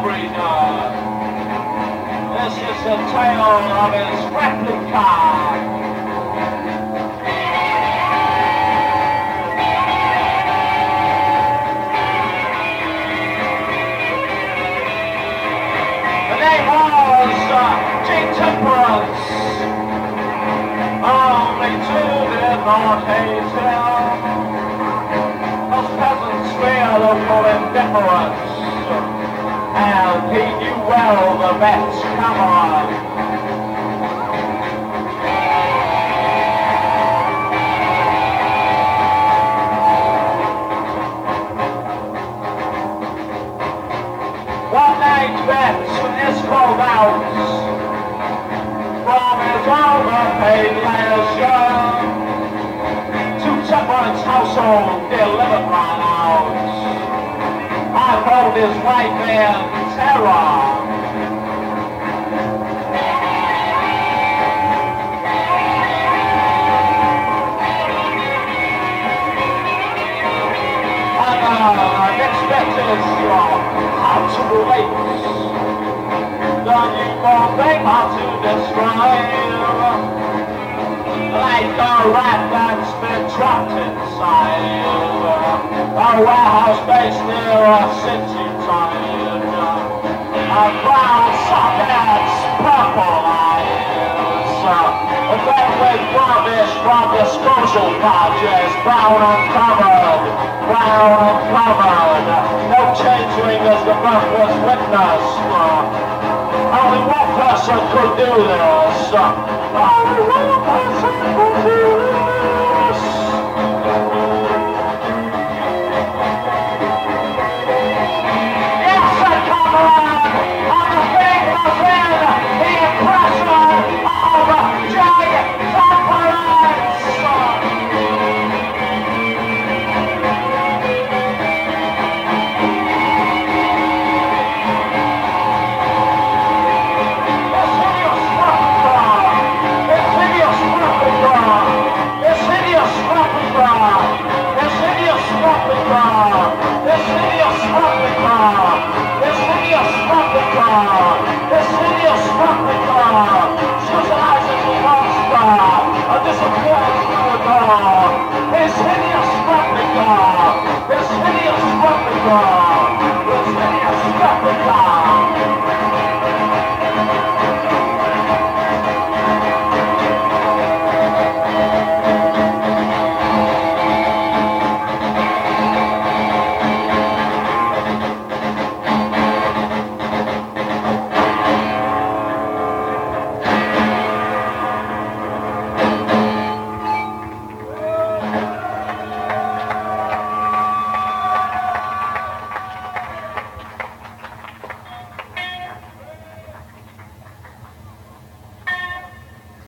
breeder. This is the tale of his replica. The name was King Temperance. Only two did not hate him. Those peasants fear local indifference, and he knew well the vet's Cameron. One night vet is called out from his overpaid leisure to Temperance household delivered mine out. I called his wife in terror. And unexpected how to relate the newborn babe how to describe, like a rat that's been trapped inside a warehouse based near a city tide. A brown sockets, purple eyes, then with rubbish from disposal badges, brown uncovered, no changeling as the birth was witnessed. Only one person could do this. Only one person could do this.